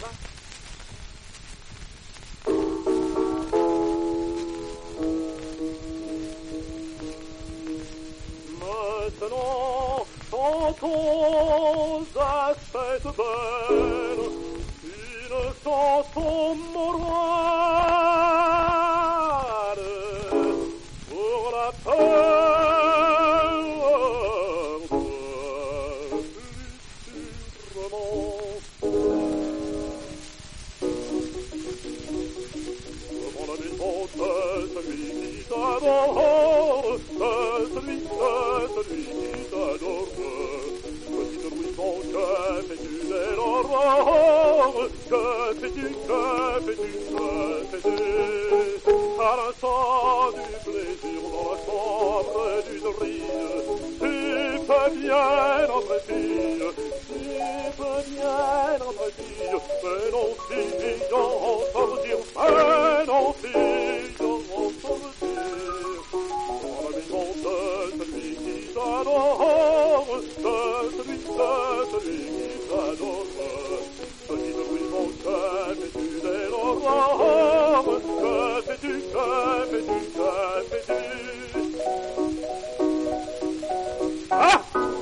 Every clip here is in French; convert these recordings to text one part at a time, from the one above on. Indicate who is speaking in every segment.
Speaker 1: va.
Speaker 2: Maintenant, chantons à cette belle une chanson morale pour la perdre sûrement. Devant la maison de celui qui t'adore, de celui qui t'adore. Petite bruisson, que fais-tu dès l'aurore? Que fais-tu? À l'instant du plaisir dans la chambre d'une ride, tu peux bien entrer fille, mais non fille, en sortir, mais non fille, en sortir. Dans la maison de celui qui t'adore, de celui qui t'adore. Petite bruisson, que fais-tu dès l'aurore? Que fais-tu? Ah!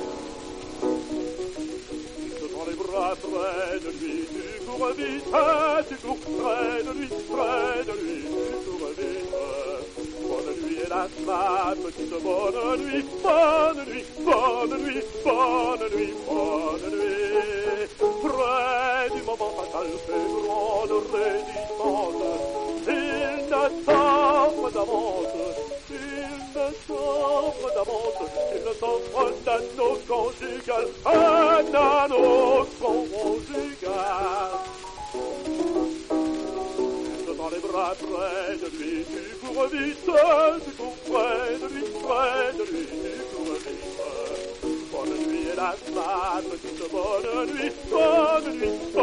Speaker 2: Tu te prends les bras près de lui, tu cours vite, tu cours près de lui, tu cours vite. Bonne nuit, hélas, ma petite bonne nuit. Près du moment fatal, fait grande résistance. Il ne s'offre d'avance, il ne s'offre d'anneau conjugal, un anneau conjugal. Dans les bras près de lui, tu cours vite, tu cours près de lui, tu cours vite. Bonne nuit, hélas, ma petite bonne nuit,